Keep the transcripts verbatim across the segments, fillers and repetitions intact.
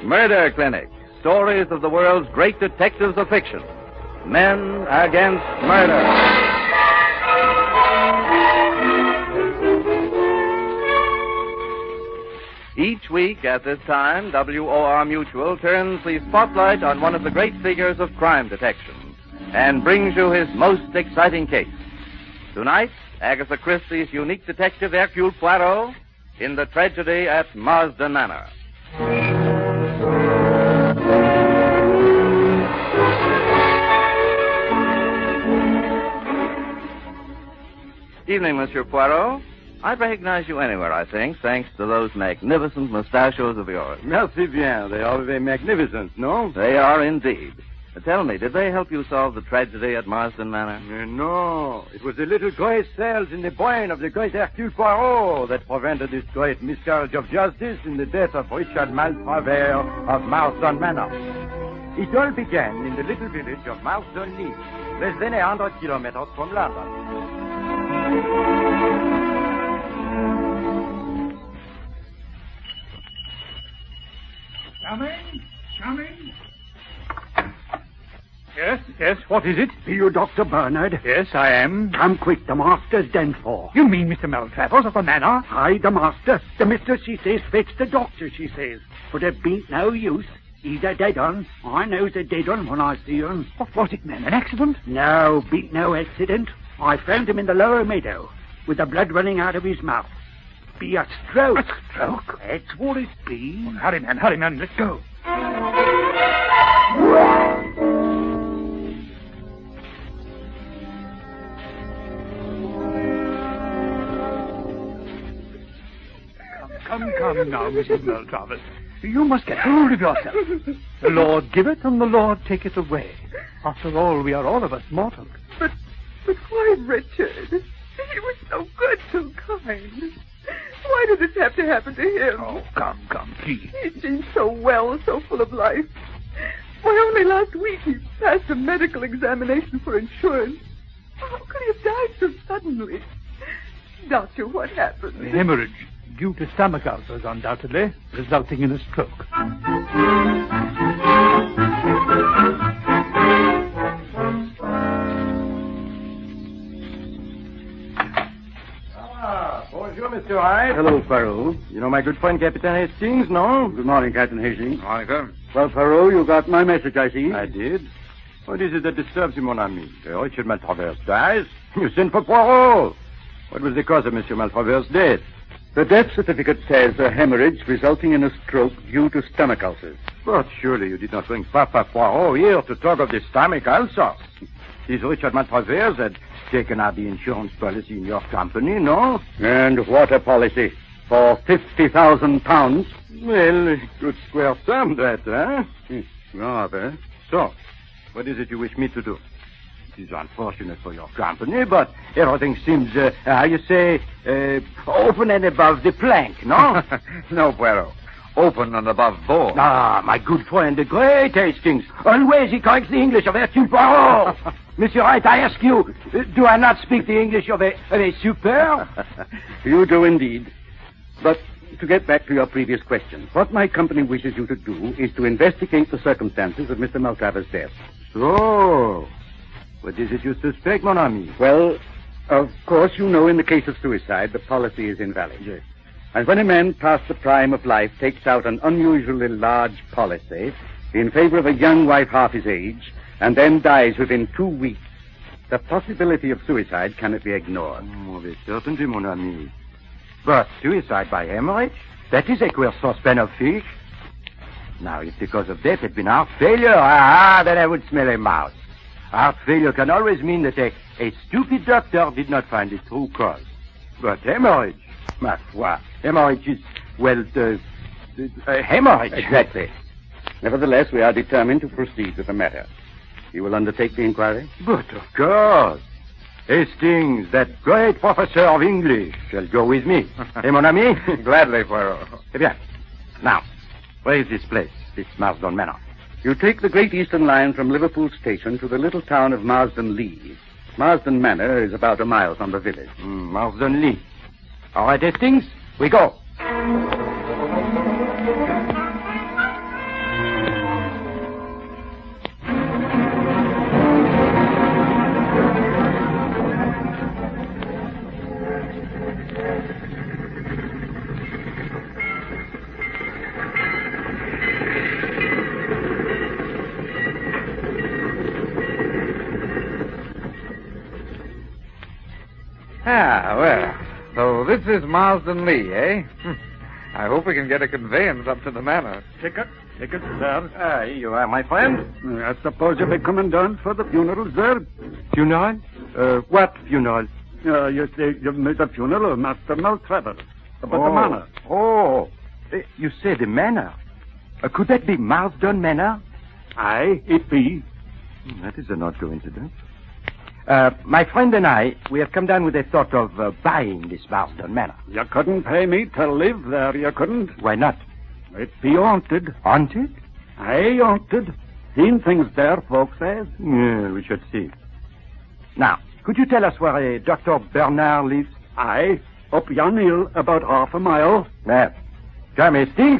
Murder Clinic. Stories of the world's great detectives of fiction. Men Against Murder. Each week at this time, W O R Mutual turns the spotlight on one of the great figures of crime detection and brings you his most exciting case. Tonight, Agatha Christie's unique detective Hercule Poirot in The Tragedy at Marsden Manor. Evening, Monsieur Poirot. I'd recognize you anywhere, I think, thanks to those magnificent mustachios of yours. Merci bien. They are very magnificent, no? They are indeed. Uh, tell me, did they help you solve the tragedy at Marsden Manor? Uh, no. It was the little gray cells in the brain of the great Hercule Poirot that prevented this great miscarriage of justice in the death of Richard Maltravers of Marsden Manor. It all began in the little village of Marsden-Lee, less than a hundred kilometers from London. Coming, coming. Yes, yes, what is it? Are you Doctor Bernard? Yes, I am. Come quick, the master's done for. You mean Mister Maltravers of the manor? Aye, the master. The mistress, she says, fetch the doctor, she says. But it bean't no use. He's a dead un. I knows a dead un when I see un. What was it, man? An accident? No, bean't no accident. I found him in the lower meadow, with the blood running out of his mouth. Be a stroke. A stroke? That's what it be. Well, hurry, man, hurry, man. Let's go. Come, come, come now, Missus Maltravers. You must get hold of yourself. The Lord give it and the Lord take it away. After all, we are all of us mortal. But, but why, Richard? He was so good, so kind. Why did this have to happen to him? Oh, come, come, please. He seemed so well, so full of life. Why, only last week he passed a medical examination for insurance. How could he have died so suddenly? Doctor, what happened? A hemorrhage due to stomach ulcers, undoubtedly, resulting in a stroke. Bonjour, Mister Hyde. Hello, Poirot. You know my good friend Captain Hastings, no? Good morning, Captain Hastings. Morning, sir. Well, Poirot, you got my message, I see. I did. What is it that disturbs you, mon ami? Uh, Richard Maltravers dies? You sent for Poirot. What was the cause of Monsieur Maltravers' death? The death certificate says a hemorrhage resulting in a stroke due to stomach ulcers. But surely you did not bring Papa Poirot here to talk of the stomach ulcers. This Richard Maltravers had taken out the insurance policy in your company, no? And what a policy. For fifty thousand pounds. Well, good square sum, that, huh? Hmm, rather. So, what is it you wish me to do? It is unfortunate for your company, but everything seems, uh, how you say, uh, open and above the plank, no? No, Poirot. Open and above board. Ah, my good friend, the great Hastings. Always he corrects the English of Hercule Poirot. Monsieur Wright, I ask you, uh, do I not speak the English of a, of a super? You do indeed. But to get back to your previous question, what my company wishes you to do is to investigate the circumstances of Mister Maltravers' death. So, what is it you suspect, mon ami? Well, of course, you know in the case of suicide, the policy is invalid. Yes. And when a man past the prime of life takes out an unusually large policy in favor of a young wife half his age and then dies within two weeks, the possibility of suicide cannot be ignored. Oh, with certainty, mon ami. But suicide by hemorrhage? That is a queer suspense of fish. Now, if the cause of death had been heart failure, ah, then I would smell a mouse. Heart failure can always mean that a, a stupid doctor did not find the true cause. But hemorrhage, ma foi, hemorrhage is, well, uh, uh, hemorrhage. Exactly. Nevertheless, we are determined to proceed with the matter. You will undertake the inquiry? But of course. Hastings, that great professor of English, shall go with me. Eh, mon ami? Gladly, Poirot. Eh bien. Now, where is this place, this Marsden Manor? You take the Great Eastern Line from Liverpool Station to the little town of Marsden-Lee. Marsden Manor is about a mile from the village. Mm, Marsden-Lee. All right, Hastings, we go. Ah, well, so this is Marsden Lee, eh? I hope we can get a conveyance up to the manor. Ticket? Ticket, sir. Ah, here you are, my friend. I suppose you'll be coming down for the funeral, sir? Funeral? Uh, what funeral? Uh, you say you've made a funeral of Master Maltravers. About oh. the manor. Oh. Uh, you say the manor? Uh, could that be Marsden Manor? Aye, it be. Hmm, that is an odd coincidence. Uh, my friend and I, we have come down with a thought of uh, buying this Marsden Manor. You couldn't pay me to live there, you couldn't. Why not? It be haunted. Haunted? Aye, haunted. Seen things there, folks says. Yeah, we should see. Now, could you tell us where a Doctor Bernard lives? Aye, up yon hill, about half a mile. Well, come, Hastings.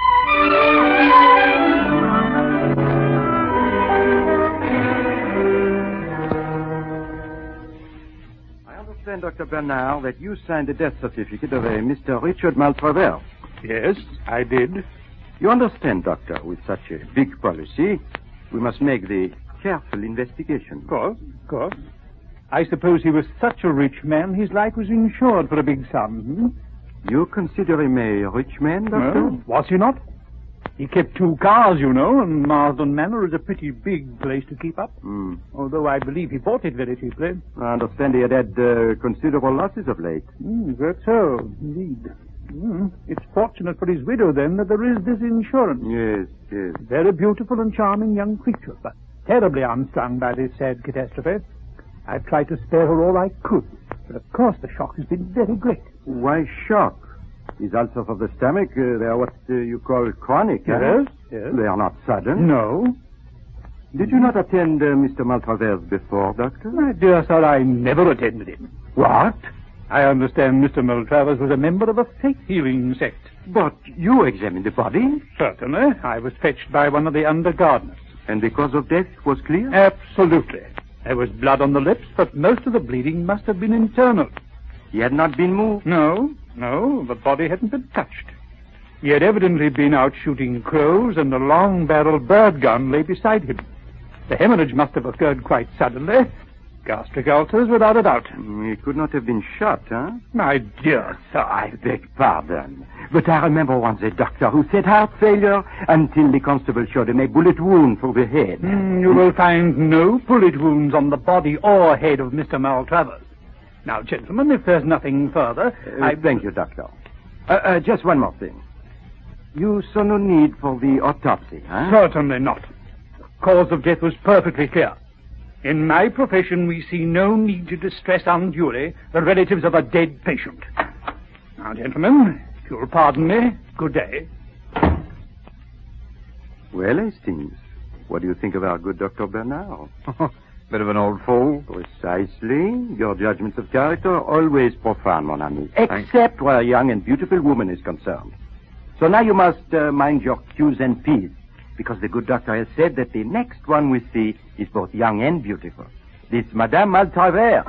Doctor Bernard, that you signed the death certificate of a Mister Richard Maltravers. Yes, I did. You understand, Doctor, with such a big policy, we must make the careful investigation. Of course, of course. I suppose he was such a rich man, his life was insured for a big sum. Hmm? You consider him a rich man, Doctor? Well, was he not? He kept two cars, you know, and Marsden Manor is a pretty big place to keep up. Mm. Although I believe he bought it very cheaply. I understand he had had uh, considerable losses of late. Mm, that's so, indeed. Mm. It's fortunate for his widow, then, that there is this insurance. Yes, yes. Very beautiful and charming young creature, but terribly unstrung by this sad catastrophe. I've tried to spare her all I could, but of course the shock has been very great. Why shock? These ulcers of the stomach, uh, they are what uh, you call chronic, Yes, huh? yes. They are not sudden. No. Did you not attend uh, Mister Maltravers before, Doctor? My dear sir, I never attended him. What? I understand Mister Maltravers was a member of a faith-healing sect. But you examined the body, Certainly. I was fetched by one of the under gardeners. and the cause of death was clear? Absolutely. There was blood on the lips, but most of the bleeding must have been internal. He had not been moved? No, no, the body hadn't been touched. He had evidently been out shooting crows, and a long-barreled bird gun lay beside him. The hemorrhage must have occurred quite suddenly. Gastric ulcers, without a doubt. He could not have been shot, huh? My dear sir, I beg pardon. But I remember once a doctor who said heart failure until the constable showed him a bullet wound through the head. Mm, you will find no bullet wounds on the body or head of Mister Maltravers. Now, gentlemen, if there's nothing further, Uh, I... Thank you, Doctor. Uh, uh, just one more thing. You saw no need for the autopsy, huh? Certainly not. The cause of death was perfectly clear. In my profession, we see no need to distress unduly the relatives of a dead patient. Now, gentlemen, if you'll pardon me, good day. Well, Hastings, what do you think of our good Doctor Bernard? Bit of an old fool. Precisely. Your judgments of character are always profound, mon ami. Except where a young and beautiful woman is concerned. So now you must uh, mind your Q's and P's, because the good doctor has said that the next one we see is both young and beautiful. This Madame Maltravers.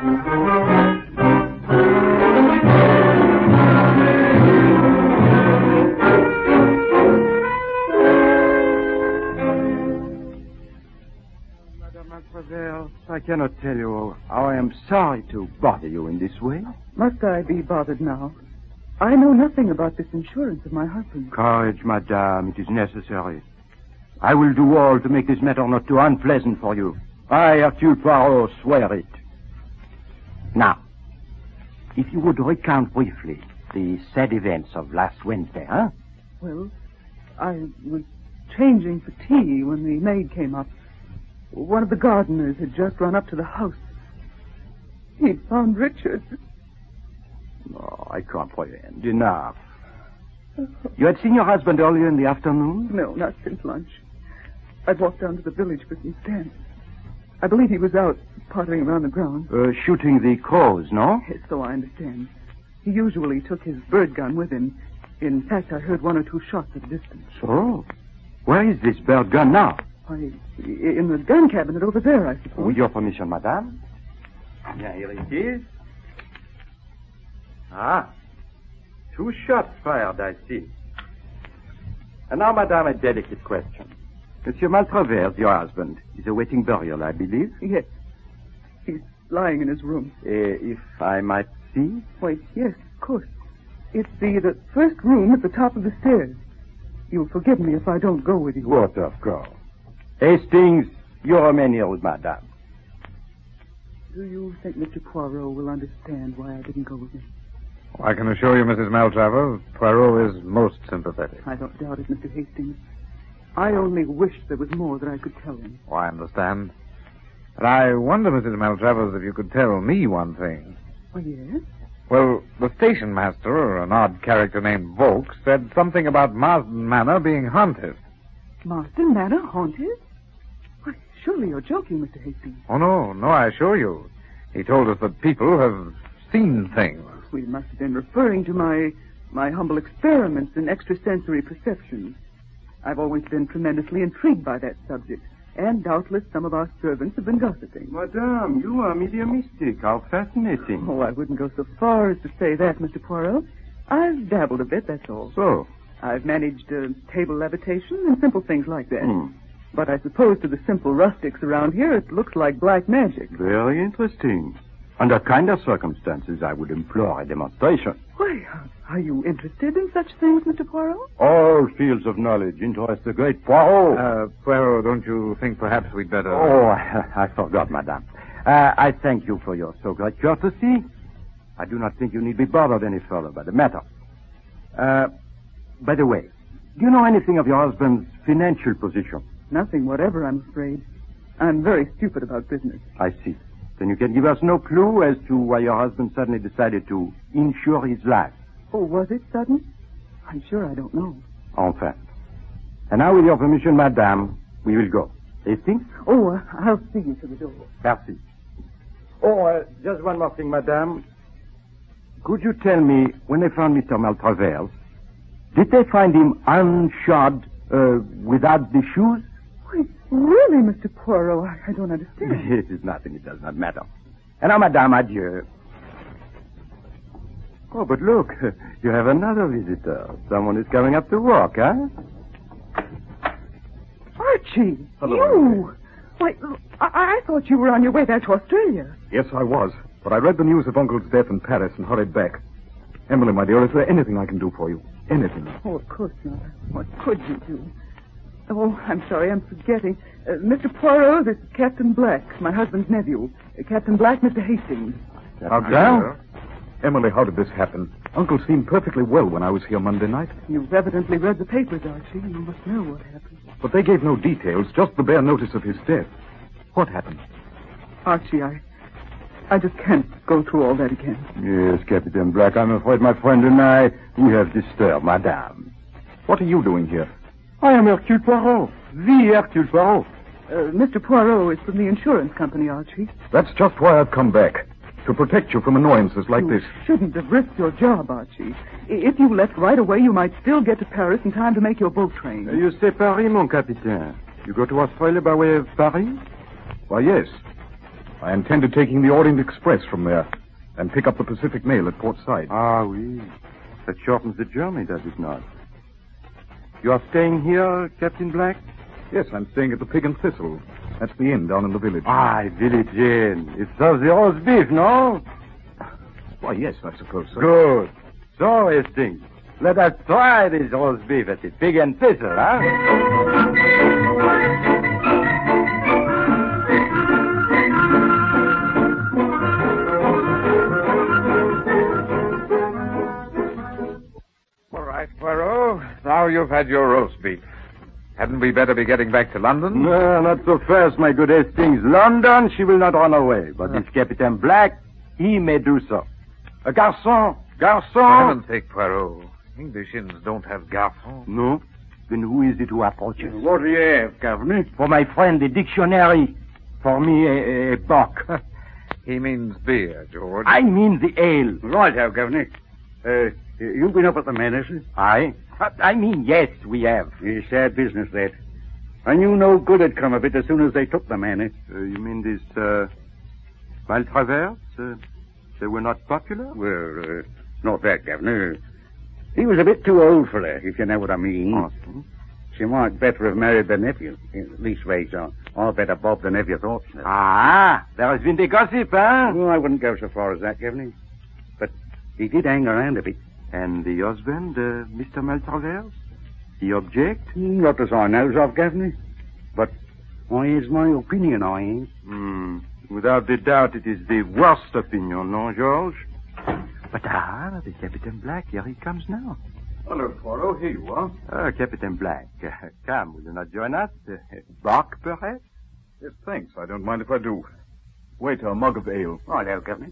Madame Maltravers, I cannot tell you how I am sorry to bother you in this way. Must I be bothered now? I know nothing about this insurance of my husband. Courage, madame, it is necessary. I will do all to make this matter not too unpleasant for you. I, Hercule Poirot, swear it. Now, if you would recount briefly the sad events of last Wednesday, huh? Well, I was changing for tea when the maid came up. One of the gardeners had just run up to the house. He'd found Richard. Oh, I comprehend. Enough. You had seen your husband earlier in the afternoon? No, not since lunch. I'd walked down to the village for some stamps. I believe he was out pottering around the grounds. Uh, shooting the crows, no? Yes, so I understand. He usually took his bird gun with him. In fact, I heard one or two shots at a distance. So? Where is this bird gun now? Why, in the gun cabinet over there, I suppose. With your permission, madame. Yeah, here it is. Ah. Two shots fired, I see. And now, madame, a delicate question. Monsieur Maltravers, your husband, is awaiting burial, I believe. Yes. He's lying in his room. Uh, if I might see? Why, yes, of course. It's the, the first room at the top of the stairs. You'll forgive me if I don't go with you. What of course. Hastings, you remain here with Madame. Do you think Mister Poirot will understand why I didn't go with him? I can assure you, Missus Maltravers, Poirot is most sympathetic. I don't doubt it, Mister Hastings. I only wish there was more that I could tell him. Oh, I understand. But I wonder, Missus Maltravers, if you could tell me one thing. Oh, yes? Well, the station master, an odd character named Volk, said something about Marsden Manor being haunted. Marsden Manor haunted? Why, surely you're joking, Mister Hastings. Oh, no, no, I assure you. He told us that people have seen things. We must have been referring to my my humble experiments in extrasensory perception. I've always been tremendously intrigued by that subject, and doubtless some of our servants have been gossiping. Madame, you are mediumistic. How fascinating. Oh, I wouldn't go so far as to say that, Mister Poirot. I've dabbled a bit, that's all. So? I've managed uh, table levitation and simple things like that. Hmm. But I suppose to the simple rustics around here, it looks like black magic. Very interesting. Under kinder circumstances, I would implore a demonstration. Why, are you interested in such things, Mister Poirot? All fields of knowledge interest the great Poirot. Uh, Poirot, don't you think perhaps we'd better... Oh, I, I forgot, Madame. Uh, I thank you for your so great courtesy. I do not think you need be bothered any further by the matter. Uh, by the way, do you know anything of your husband's financial position? Nothing whatever, I'm afraid. I'm very stupid about business. I see. Then you can give us no clue as to why your husband suddenly decided to insure his life. Oh, was it sudden? I'm sure I don't know. Enfin. And now, with your permission, Madame, we will go. Hastings? Oh, uh, I'll see you to the door. Merci. Oh, uh, just one more thing, Madame. Could you tell me, when they found Mister Maltravers, did they find him unshod, uh, without the shoes? Wait, really, Mister Poirot? I, I don't understand. It is nothing. It does not matter. And now, Madame, adieu. Oh, but look, you have another visitor. Someone is coming up to walk, huh? Archie! Hello, you! Archie. Why, I, I thought you were on your way back to Australia. Yes, I was. But I read the news of Uncle's death in Paris and hurried back. Emily, my dear, is there anything I can do for you? Anything? Oh, of course not. What could you do? Oh, I'm sorry, I'm forgetting. Uh, Mister Poirot, this is Captain Black, my husband's nephew. Uh, Captain Black, Mister Hastings. How now? Emily, how did this happen? Uncle seemed perfectly well when I was here Monday night. You've evidently read the papers, Archie. You must know what happened. But they gave no details, just the bare notice of his death. What happened? Archie, I... I just can't go through all that again. Yes, Captain Black, I'm afraid my friend and I, we have disturbed Madame. What are you doing here? I am Hercule Poirot, the Hercule Poirot. Uh, Mister Poirot is from the insurance company, Archie. That's just why I've come back. To protect you from annoyances like you this. Shouldn't have risked your job, Archie. I- If you left right away, you might still get to Paris in time to make your boat train. Uh, you say Paris, mon capitaine. You go to Australia by way of Paris? Why, yes. I intended taking the Orient Express from there and pick up the Pacific Mail at Port Said. Ah, oui. That shortens the journey, does it not? You are staying here, Captain Black? Yes, I'm staying at the Pig and Thistle. That's the inn down in the village. Ah, village inn. It serves the roast beef, no? Why, yes, I suppose so. Good. So, Hastings, let us try this roast beef at the Pig and Thistle, huh? All right, Poirot. Now you've had your roast beef. Hadn't we better be getting back to London? No, not so fast, my good Hastings. London, she will not run away. But this Captain Black, he may do so. A garçon, garçon. For heaven's sake, Poirot. English inns don't have garçons. No? Then who is it who approaches? What do you have, Governor? For my friend, the dictionary. For me, a, a bock. He means beer, George. I mean the ale. Right, how, Governor. Uh, you've been up at the manor, sir? I? I mean, yes, we have. Yeah, sad business, that. I knew no good had come of it as soon as they took the manor. Uh, you mean this, uh, Maltravers? Uh, they were not popular? Well, uh, not that, Governor. He was a bit too old for her, if you know what I mean. Awesome. She might better have married the nephew. At least, ways, I'll, I'll better Bob the nephew thought so. Ah, there has been the gossip, huh? Well, I wouldn't go so far as that, Governor. But He did hang around a bit. And the husband, uh, Mister Maltravers? He object? Not as I knows of, Governor. But I is my opinion, I ain't. Hmm. Without a doubt, it is the worst opinion, no, George? But ah, the Captain Black, here he comes now. Hello, Poirot. Here you are. Ah, Captain Black. Uh, come, will you not join us? Uh, bark, perhaps? Yes, thanks. I don't mind if I do. Wait, a mug of ale. Oh, hello, Governor.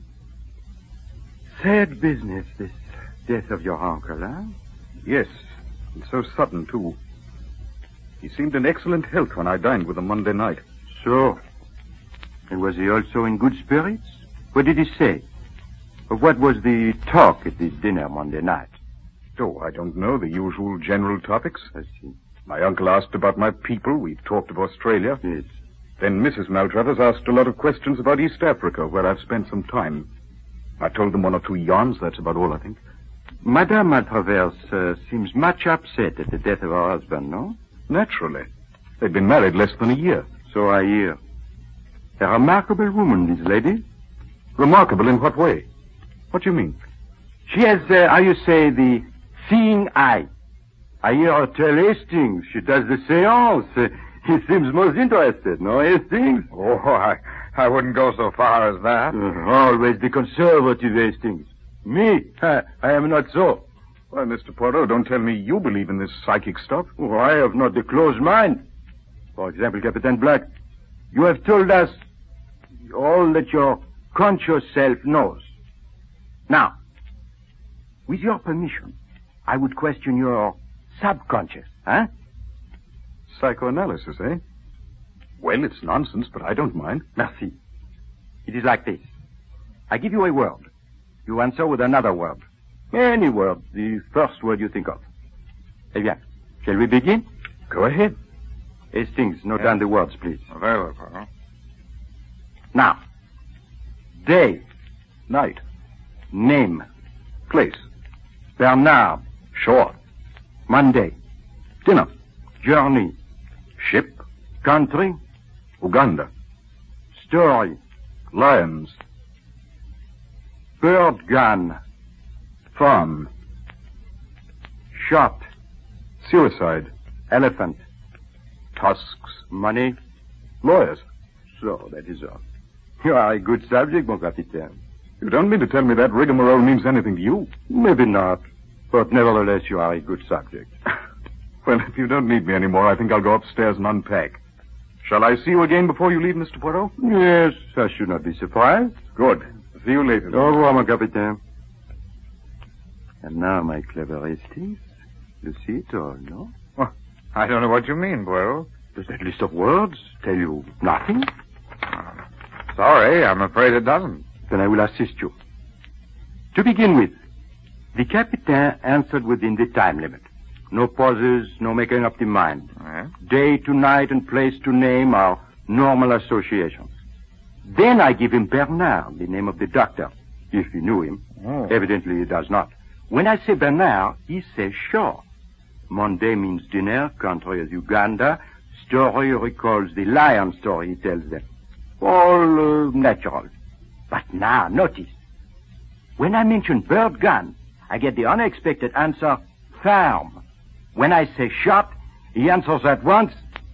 Sad business, this death of your uncle, huh? Yes, and so sudden, too. He seemed in excellent health when I dined with him Monday night. So? And was he also in good spirits? What did he say? Of what was the talk at the dinner Monday night? Oh, I don't know. The usual general topics. I see. My uncle asked about my people. We talked of Australia. Yes. Then Missus Maltravers asked a lot of questions about East Africa, where I've spent some time. I told them one or two yarns. That's about all, I think. Madame Maltravers uh, seems much upset at the death of her husband, no? Naturally. They'd been married less than a year. So I hear. A remarkable woman, this lady. Remarkable in what way? What do you mean? She has, uh, how you say, the seeing eye. I hear her tell Hastings. She does the seance. Uh, he seems most interested, no, Hastings? Oh, I, I wouldn't go so far as that. Uh, always the conservative Hastings. Me? I, I am not so. Why, Mister Poirot, don't tell me you believe in this psychic stuff. Oh, I have not the closed mind. For example, Captain Black, you have told us all that your conscious self knows. Now, with your permission, I would question your subconscious, huh? Psychoanalysis, eh? Well, it's nonsense, but I don't mind. Merci. It is like this. I give you a word. You answer with another word. Any word, the first word you think of. Eh bien, shall we begin? Go ahead. Hastings, note Yeah. down the words, please. Very well, Poirot. Now, day, Night. name, Place. Bernard, Shore. Monday, Dinner. journey, Ship. country, Uganda. story, Lions. bird gun, Farm. shot, Suicide. elephant, Tusks. money. Lawyers. So, that is all. You are a good subject, mon capitaine. You don't mean to tell me that rigmarole means anything to you? Maybe not, but nevertheless you are a good subject. Well, if you don't need me anymore, I think I'll go upstairs and unpack. Shall I see you again before you leave, Mister Poirot? Yes, I should not be surprised. Good. See you later. Au revoir, mon capitaine. And now, my clever Hastings, you see it all, no? Well, I don't know what you mean, Poirot. Does that list of words tell you nothing? Sorry, I'm afraid it doesn't. Then I will assist you. To begin with, the Capitaine answered within the time limit. No pauses, no making up the mind. Eh? Day to night and place to name are normal associations. Then I give him Bernard, the name of the doctor, if he knew him. Oh. Evidently he does not. When I say Bernard, he says shore. Monday means dinner, country is Uganda. Story recalls the lion story he tells them. All uh, natural. But now, notice. When I mention bird gun, I get the unexpected answer, farm. When I say shot, he answers at once,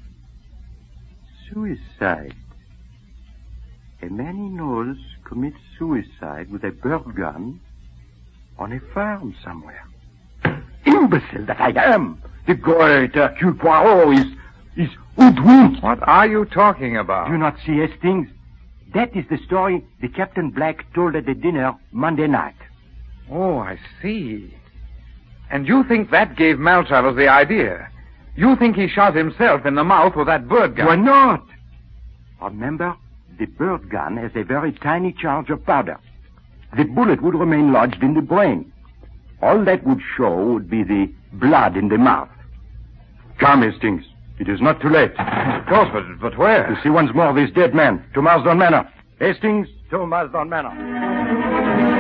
suicide. A man he knows commits suicide with a bird gun on a farm somewhere. Imbecile that I am! The great Hercule Poirot is, is hoodwinked. What are you talking about? Do you not see Hastings? That is the story the Captain Black told at the dinner Monday night. Oh, I see. And you think that gave Maltravers the idea? You think he shot himself in the mouth with that bird gun? Why not? Remember, the bird gun has a very tiny charge of powder. The bullet would remain lodged in the brain. All that would show would be the blood in the mouth. Come, Hastings. It is not too late. Of course, but, but where? To see once more this dead man, to Marsden Manor. Hastings, to Marsden Manor.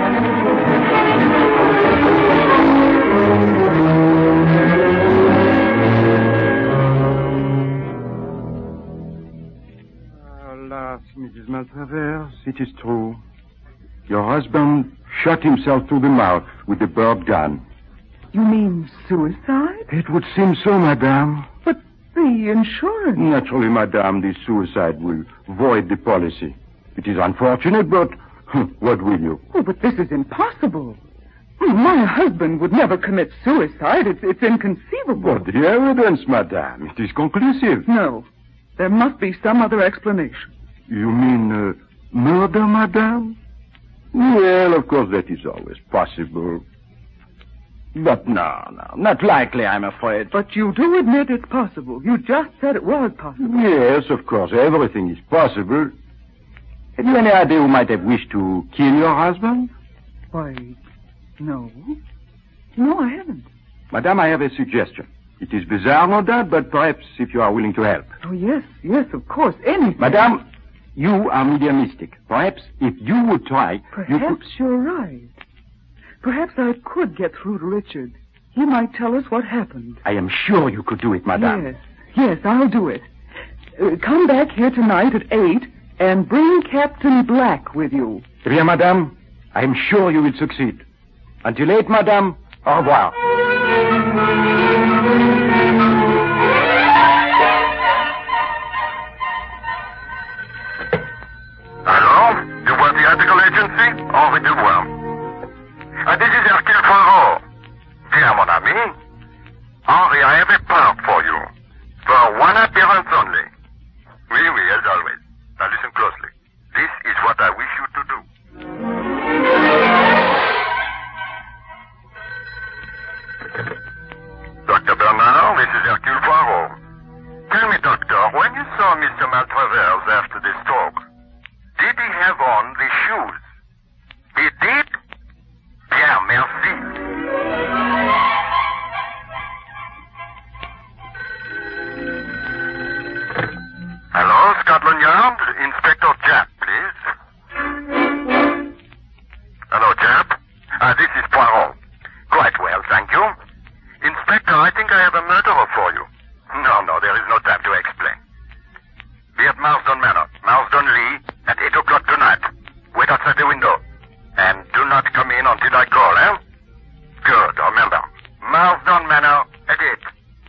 Alas, Missus Maltravers, it is true. Your husband shot himself through the mouth with the bird gun. You mean suicide? It would seem so, madame. But the insurance... Naturally, madame, the suicide will void the policy. It is unfortunate, but what will you? Oh, but this is impossible. My husband would never commit suicide. It's, it's inconceivable. But the evidence, madame, it is conclusive. No. There must be some other explanation. You mean uh, murder, madame? Well, of course, that is always possible. But no, no, not likely, I'm afraid. But you do admit it's possible. You just said it was possible. Yes, of course, everything is possible. Have you any idea who might have wished to kill your husband? Why, no. No, I haven't. Madame, I have a suggestion. It is bizarre, no doubt, but perhaps if you are willing to help. Oh, yes, yes, of course, anything. Madame, you are mediumistic. Perhaps if you would try... Perhaps you could... you're right. Perhaps I could get through to Richard. He might tell us what happened. I am sure you could do it, madame. Yes, yes, I'll do it. Uh, come back here tonight at eight and bring Captain Black with you. Bien, madame. I am sure you will succeed. Until eight, madame. Au revoir. Hello? You were the article agency? Au revoir. Uh, this is Hercule Poirot. Dear mon ami, Henri, I have a part for you. For one appearance only. Oui, oui, as always. Now listen closely. This is what I wish you to do. Doctor Bernard, this is Hercule Poirot. Tell me, doctor, when you saw Mister Maltravers after the stroke, did he have on the shoes? He did? Bien, merci. Hello, Scotland Yard. Inspector Japp, please. Hello, Japp. Uh, this is Poirot. Quite well, thank you. Inspector, I think I have a murderer for you. No, no, there is no time to explain. Be at Marsden Manor, Marsden Lee, at eight o'clock tonight. Wait outside the window. And do not come in until I call, eh? Good, remember. Marsden Manor at eight.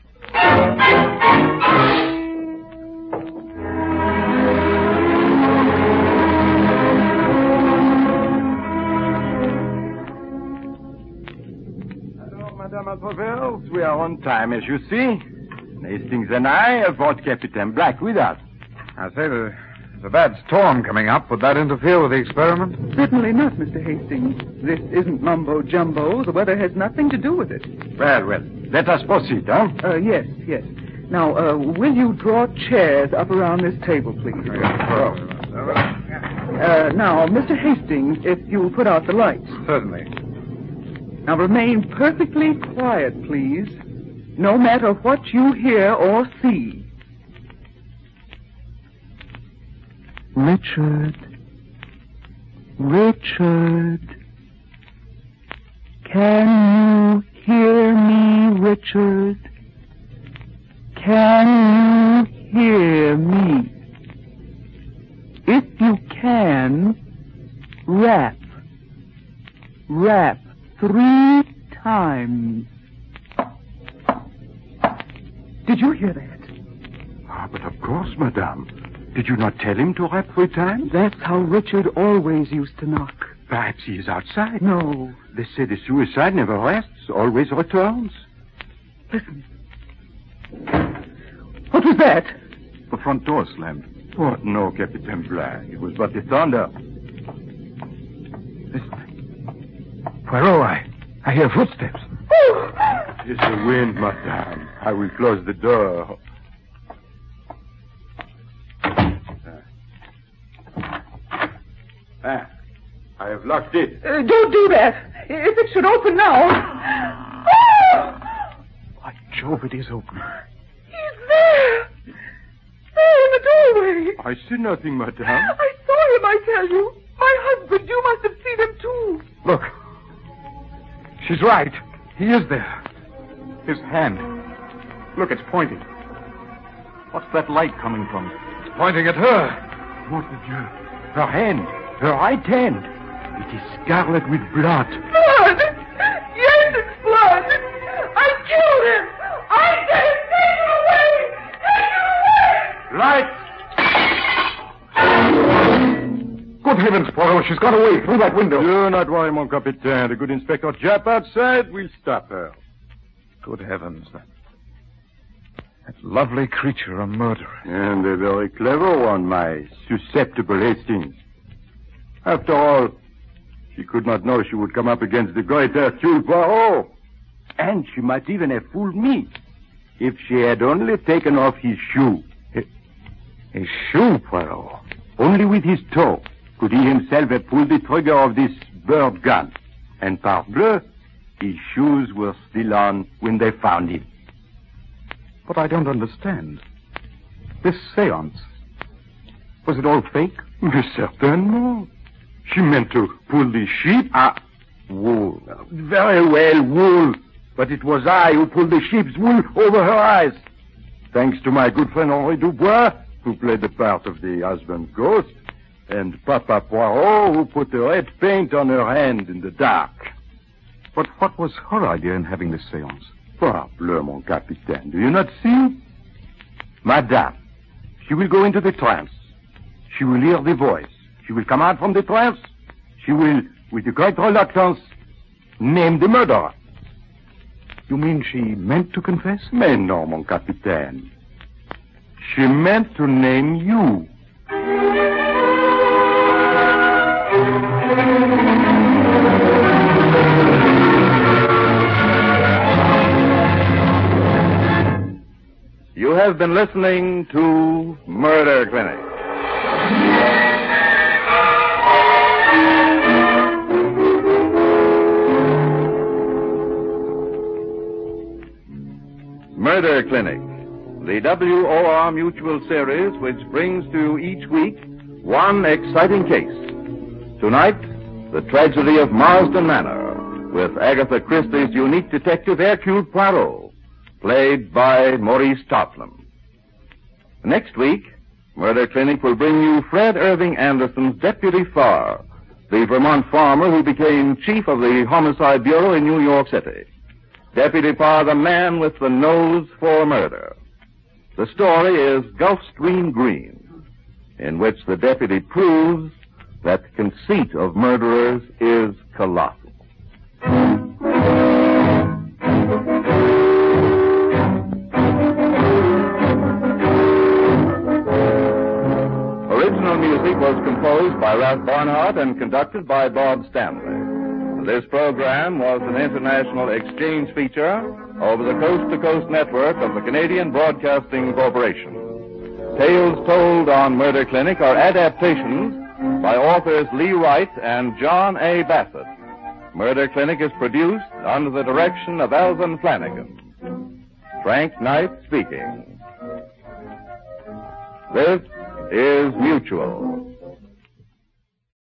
Hello, Madame Maltravers. We are on time, as you see. Hastings and I have brought Captain Black with us. I say, there's a bad storm coming up. Would that interfere with the experiment? Certainly not, Mister Hastings. This isn't mumbo-jumbo. The weather has nothing to do with it. Well, well, let us proceed, huh? Uh, yes, yes. Now, uh, will you draw chairs up around this table, please? Uh, now, Mister Hastings, if you'll put out the lights. Certainly. Now, remain perfectly quiet, please. No matter what you hear or see. Richard. Richard. Can you hear me, Richard? Can you hear me? If you can, rap. Rap three times. Did you hear that? Ah, but of course, madame. Did you not tell him to rap three times? That's how Richard always used to knock. Perhaps he is outside. No. They say the suicide never rests, always returns. Listen. What was that? The front door slammed. Oh, no, Captain Black. It was but the thunder. Listen. Poirot, I, I hear footsteps. It's the wind, madame. I will close the door. Ah, I have locked it. Uh, don't do that. If it should open now. Oh! By Jove, it is open. He's there. There in the doorway. I see nothing, madame. I saw him, I tell you. My husband, you must have seen him too. Look. She's right. He is there. His hand. Look, it's pointing. What's that light coming from? It's pointing at her. What did you... Her hand. Her right hand. It is scarlet with blood. Blood! Yes, it's blood! I killed him! I said it! Take him away! Take him away! Lights! Good heavens, Poirot, she's got away through that window. Do not worry, mon capitaine. The good Inspector Japp outside will stop her. Good heavens. That, that lovely creature, a murderer. And a very clever one, my susceptible Hastings. After all, she could not know she would come up against the great Hercule Poirot. And she might even have fooled me if she had only taken off his shoe. His shoe, Poirot? Only with his toe could he himself have pulled the trigger of this bird gun. And parbleu, his shoes were still on when they found him. But I don't understand. This seance, was it all fake? Mais certainement. She meant to pull the sheep. Ah, wool. Very well, wool. But it was I who pulled the sheep's wool over her eyes. Thanks to my good friend Henri Dubois, who played the part of the husband's ghost, and Papa Poirot, who put the red paint on her hand in the dark. But what was her idea in having this seance? Parbleu, mon capitaine. Do you not see? Madame, she will go into the trance. She will hear the voice. She will come out from the trance. She will, with a great reluctance, name the murderer. You mean she meant to confess? Mais non, mon capitaine. She meant to name you. You have been listening to Murder Clinic. Murder Clinic, the W O R Mutual series which brings to you each week one exciting case. Tonight, the tragedy of Marsden Manor, with Agatha Christie's unique detective Hercule Poirot, played by Maurice Tarplin. Next week, Murder Clinic will bring you Fred Irving Anderson's Deputy Farr, the Vermont farmer who became chief of the Homicide Bureau in New York City. Deputy Parr, the man with the nose for murder. The story is Gulfstream Green, in which the deputy proves that the conceit of murderers is colossal. Original music was composed by Ralph Barnhart and conducted by Bob Stanley. This program was an international exchange feature over the coast-to-coast network of the Canadian Broadcasting Corporation. Tales told on Murder Clinic are adaptations by authors Lee Wright and John A. Bassett. Murder Clinic is produced under the direction of Alvin Flanagan. Frank Knight speaking. This is Mutual.